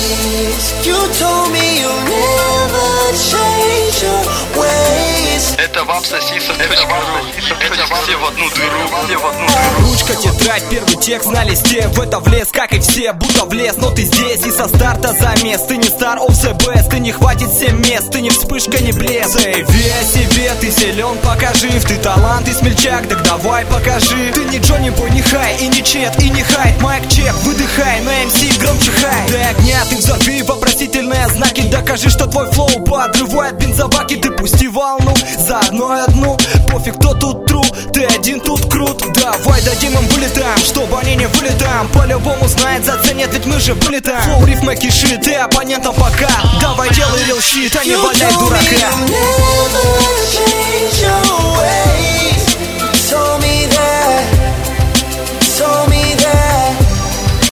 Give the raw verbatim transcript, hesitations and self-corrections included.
You told me you'll never change your ways. Это вам сосиса, это вам сосиса, это все в одну дыру, все в одну дыру. Ручка, тетрадь, первый текст на листе. В это влез, как и все, будто влез. Но ты здесь и со старта замес. Ты не стар, of the best. Ты не хватит семь мест, ты не вспышка, не блеск. Заяви о себе, ты силен, покажи. Ты талант и смельчак, так давай покажи. Ты не Джонни Бой, не хай, и не чет, и не хайт. Майк чек, выдыхай, на эм си громче хай. Дай огня, ты взорви вопросительные знаки. Докажи, что твой флоу подрывает бензобаки. Ты пусти волну, заодно и одну. Пофиг, кто тут тру, ты один тут крут. Давай дадим им вылетаем, чтобы они не вылетаем. По-любому знает, заценят, ведь мы же были там. Флоу, рифма, киши, ты оппонентом пока. Давай делай рил щит, а не валяй дурака. You told me you'll never change your ways.